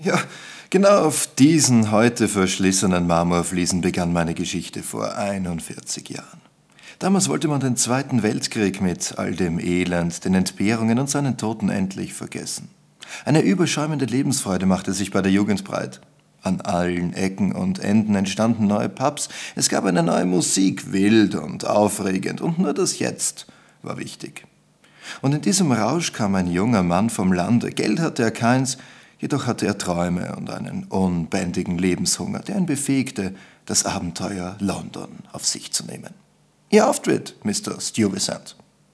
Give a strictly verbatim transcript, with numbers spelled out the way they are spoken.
Ja, genau auf diesen heute verschlissenen Marmorfliesen begann meine Geschichte vor einundvierzig Jahren. Damals wollte man den Zweiten Weltkrieg mit all dem Elend, den Entbehrungen und seinen Toten endlich vergessen. Eine überschäumende Lebensfreude machte sich bei der Jugend breit. An allen Ecken und Enden entstanden neue Pubs, es gab eine neue Musik, wild und aufregend, und nur das Jetzt war wichtig. Und in diesem Rausch kam ein junger Mann vom Lande. Geld hatte er keins, jedoch hatte er Träume und einen unbändigen Lebenshunger, der ihn befähigte, das Abenteuer London auf sich zu nehmen. Ihr Auftritt, Mister Stuyvesant.